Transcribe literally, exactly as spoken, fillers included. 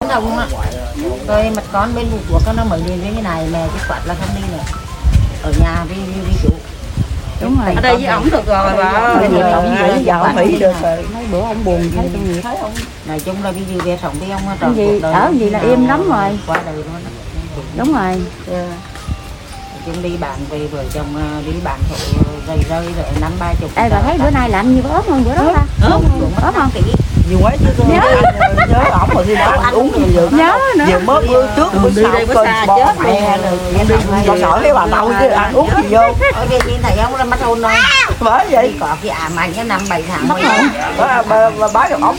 ông á. Rồi mặt con bên bụng của con nó mới đi với cái này mẹ cái quạt là không đi nữa. Ở nhà đi đi, đi chủ. Đúng rồi. Ở đây với ổng được rồi bà. Bây giờ ông nghĩ giờ ông hủy được rồi. Mấy bữa ông buồn thấy tôi nhiều thấy ông. Nói chung là bây giờ về sống với ông Cái gì ở gì là im lắm rồi. Qua đời luôn. Đúng rồi. Chúng đi bạn về vợ chồng đi bạn thổ rơi rơi rồi năm ba chục. Ê bà thấy bữa nay làm như có ớt hơn bữa đó ta? Ớt ớt không? Nhiều quá chứ nhớ nhớ ổng rồi đi đó ăn uống gì vừa nhớ nữa vừa mới trước bữa đi đây có xa chết mẹ rồi đi cho sợ cái bà đâu chứ ăn uống gì vô. Ở đây nhìn thấy ông là mất hồn rồi. Bởi vậy có cái ảm ảnh cái năm bảy tháng mất hồn. Bà bà bà được ổng